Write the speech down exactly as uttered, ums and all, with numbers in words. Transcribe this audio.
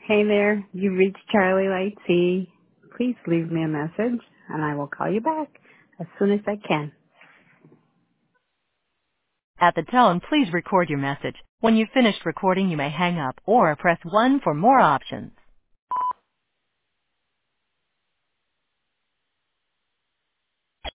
Hey there, you've reached Charlie Light C. Please leave me a message and I will call you back as soon as I can. At the tone, please record your message. When you've finished recording, you may hang up or press one for more options.